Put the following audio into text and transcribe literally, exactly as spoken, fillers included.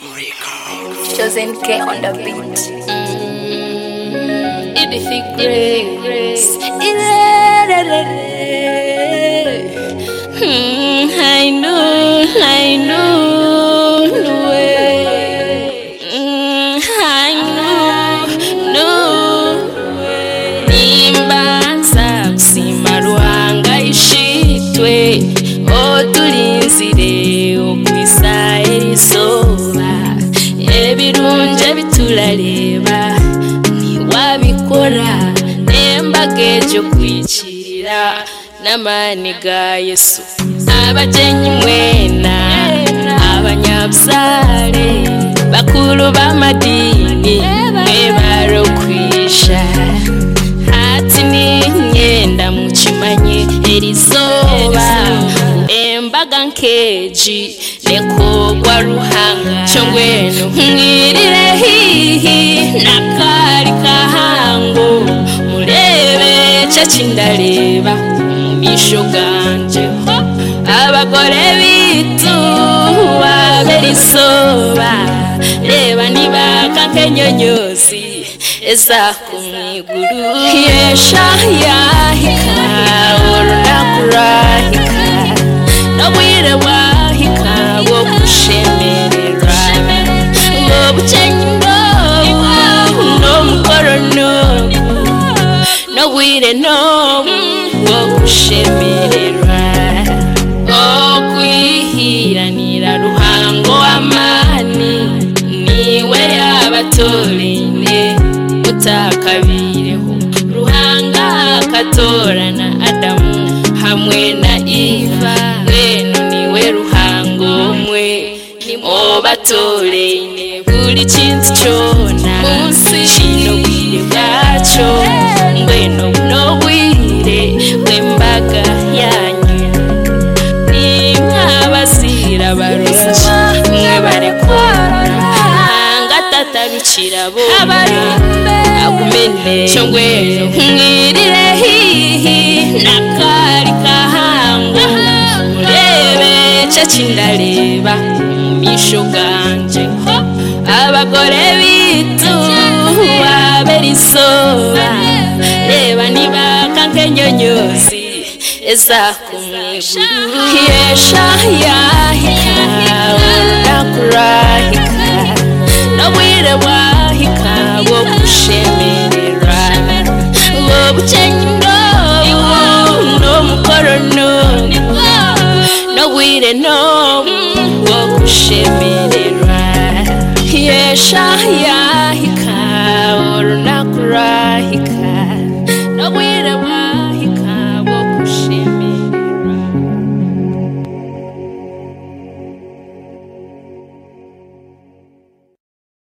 Chosen K on the beat. Mm, it be thick grace. Hmm, I know, I know, no way. Mm, I know, no way. Nimbanza kusima ruhanga ishitwe otulinzire okwisa erisoba ebirunje bitulareba niwabikora nembagejo kwikirira n'amani ga Yesu abajenyi mwena abanyabusare bakuru b'amadini mwebaro kwisha hati ninyenda mukimanye erizoba embaga nkeji nekogwa ruhanga chongweno mwirire hihi nakari kahango murebe cacindaleba mumisho ganje abagore bitu baberisoba reba nibaka kenyonyozi eza kumiguru yesha yahika urunakurahika nobwire wahika wo kushemerera ngo bucenyi ngo no mukorono nobwire no wo kushemerera okwihiranira ruhango amani niwe yabatorene utakabireho ruhanga katorana Adamu hamwe na Eva wenu niwe ruhango mwe obatorene buri kintu cyona kino bwire bwaco ngweno no bwire bw'embaga yanyu nimwabasira barungi mwe barekora ngatatarukira bo agumene chongwero mwirire hihi nakari kahango murebe cacindaleba mumisho ganje abagore bitu baberisoba reba nibaka nkenyonyozi eza kumwiguru yesha yahika urunakurahika nobwire wahika wo kushemerera ngo bucenyi ngo no mukorono nobwire no wo kushemerera yesha yahika